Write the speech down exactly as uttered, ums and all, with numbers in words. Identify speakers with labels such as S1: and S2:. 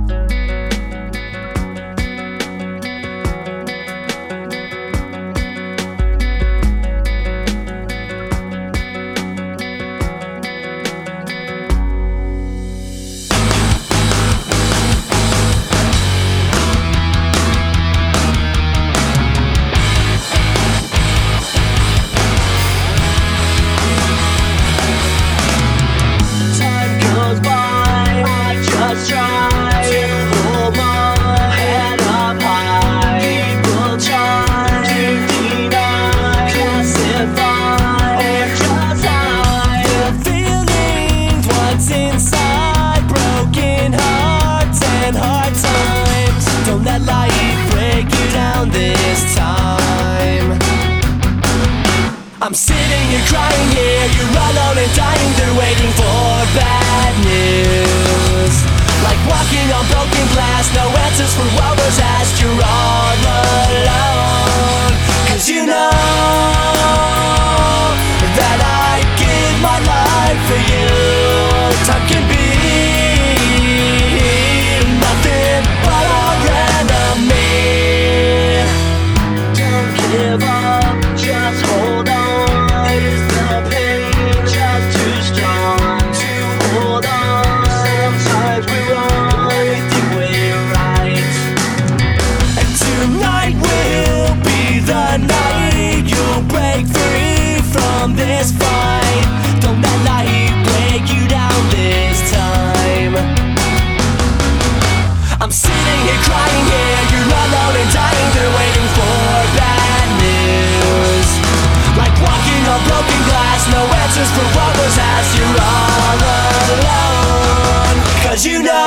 S1: I'm sitting here crying here, you're alone and dying, they're waiting for bad news. Like walking on broken glass, no answers for what was asked, you're all alone. Cause you know that I'd give my life for you. Time can be nothing but our enemy. Don't give up, just hold on. This fight, don't let life break you down this time. I'm sitting here crying here, you're alone and dying, they're waiting for bad news. Like walking on broken glass, no answers for what was asked, you're all alone. Cause you know